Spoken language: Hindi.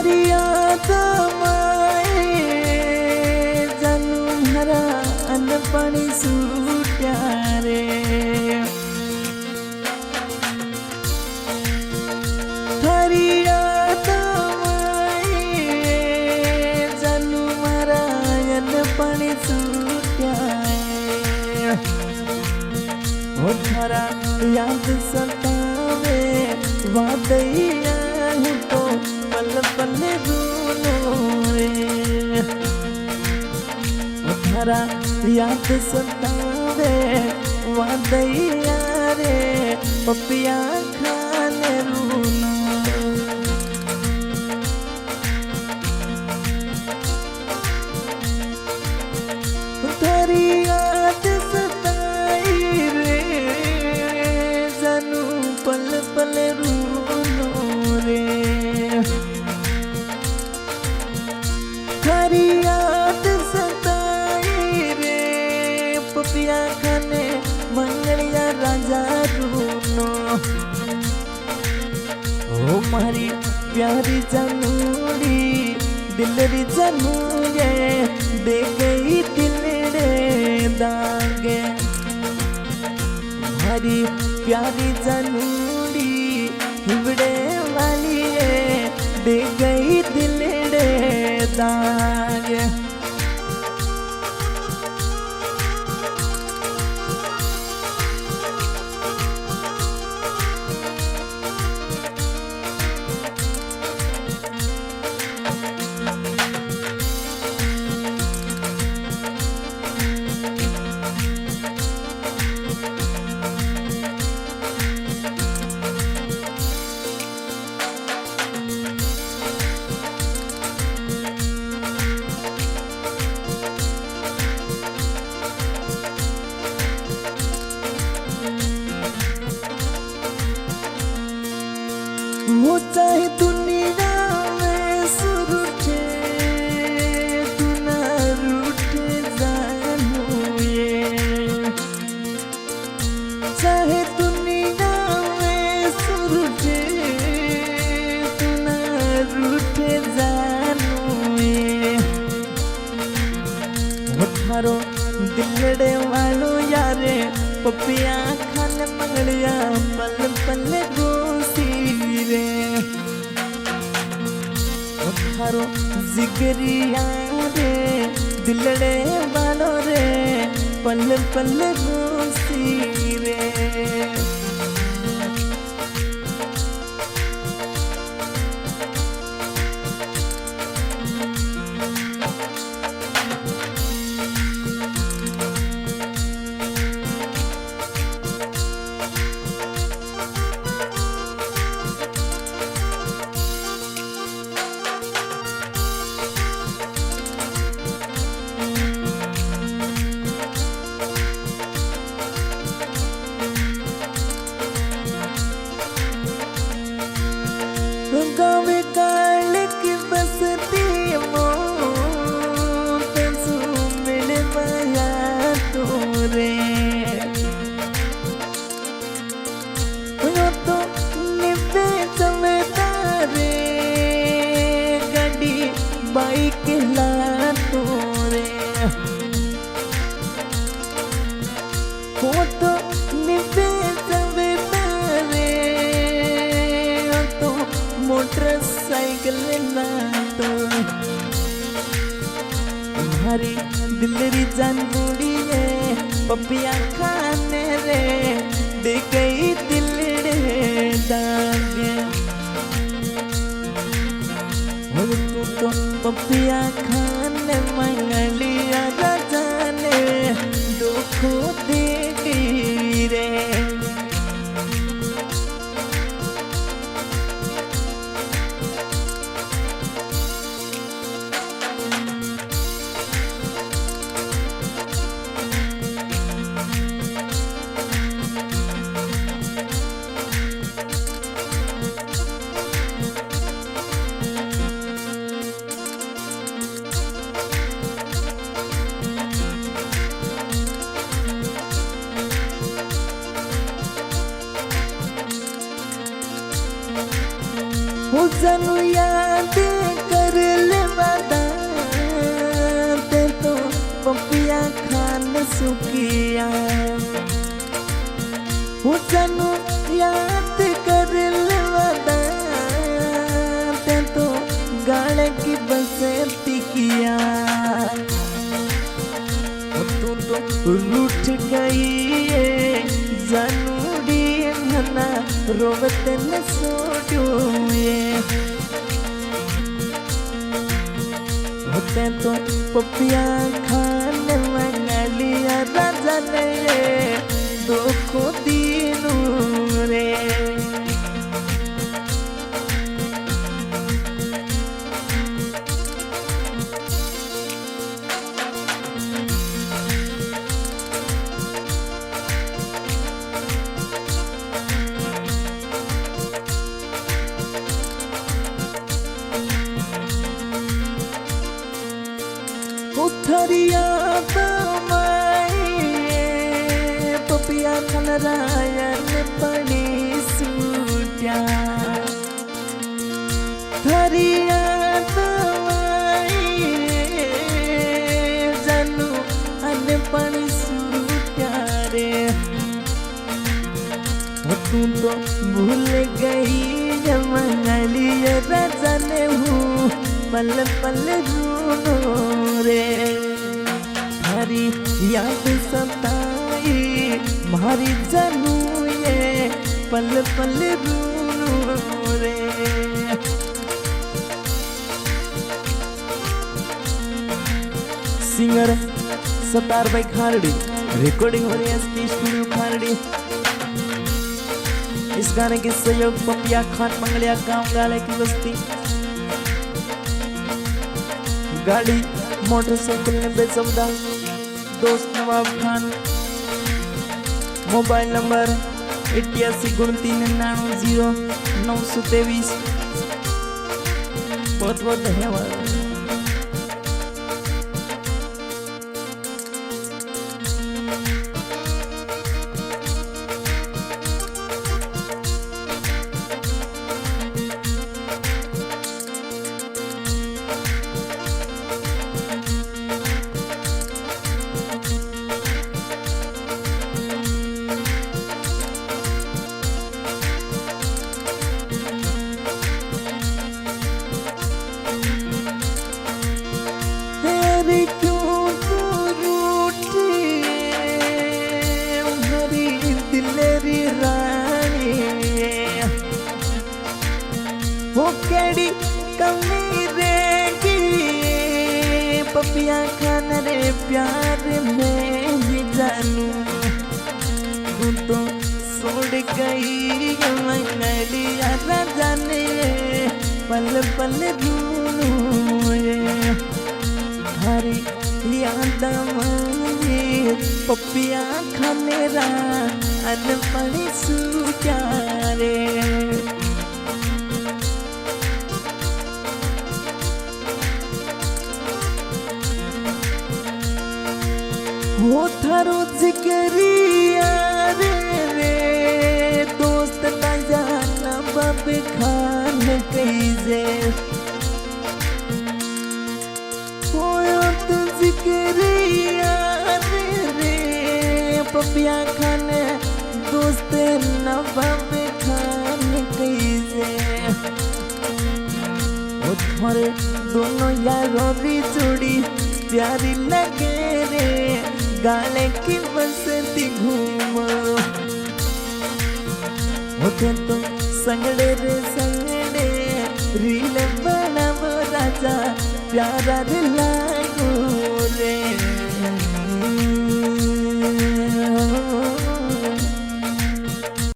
थारी याद माए जानू हरा अनपणी सूट्या रे थारी याद माए जानू हरा अनपणी सूट्या वो थारा याद सतावे वादैया हूँ तो पल पल रूनो रे वो थारा याद सतावे वादैया रे पपिया खाने रूनो थारी याद सताई रे जानू पल पल रूनो रे थारी याद सताई रे पपिया खाने मंगलिया राजा रूनो ओ मारी प्यारी जानूड़ी दिलरी जानू ये दे गई दिलड़े दागे मारी प्यारी जानूड़ी हिवड़े वाली है दे गई दिलड़े दागे वो चाहे दुनिया में सुरूठे तू ना रूठे जानू ये चाहे दुनिया में सुरूठे तू ना रूठे जानू ये वो थारो दिलड़े वालो यारे पपिया खान मंगलिया पल पल रोसी रे थारो जिगरिया रे दिलड़े वालो रे पल पल रोसी रे गाँव काल की बसती मोत सुमिल माया तोरे तो निबे चमता रे गाड़ी बाइक ला तोरे तो निबे चमता रे तो मोटरसाइकिल ना तो तुम्हारी दिलरी जानूड़ी है पपिया खाने रे दे गई दिलड़े दागे तू तो पपिया खाने मंगलिया राजा ने दुख दे गई रे जानू याद वादाते तो पपिया खान सुखिया वो जानू याद कर वादाते तो गाने की बसंती किया तू तो रूठ गई जानू डी मना रोवते न सोडूए होते तो पपिया खान मंगलिया राजा ने दुखो दीनू रे उथरिया पपिया खान रायन पड़ी सूट्या थरिया जानू अन पड़ी सूट्या रे तू तो भूल गई मंगलिया राजा ने हूँ पल पल रूनो रे हरी याद सताई मारी जानू ये पल पल रूनो रे सिंगर सतार भाई खारड़ी रिकॉर्डिंग हो रही है एसपी स्टूडियो खारड़ी। इस गाने के सहयोग पपिया खान मंगलिया गांव गाले की बस्ती गाड़ी मोटरसाइकिल ने बेचौदा दोस्त नवाब खान मोबाइल नंबर 88 बहुत बहुत धन्यवाद। वो केड़ी कमी रेगी पपिया खान रे प्यार में ही जानू तू तो छोड़ गई मंगलिया राजा ने पल पल रूनू हरी याद पपिया खान रा अन पड़ी सूट्या रे वो थारो जिगरिया रे दोस्त ना जाना बाब खान कैसे वो तो जिगरिया रे पपिया खान दोस्त ना बाब खान कैसे वो थारे दोनों यारों की जोड़ी प्यारी लगे रे गाले की बसंती घूमो होते तो संगड़े रे संगड़े रील बनावो राजा प्यारा दिला